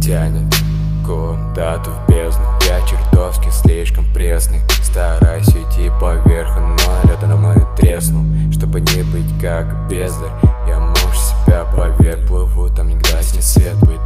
тянет куда-то в бездну. Я чертовски слишком пресный, стараюсь идти поверху, но лед на мою треснул. Чтобы не быть как бездарь, я муж себя поверь. Плыву там, не гаснет свет, будет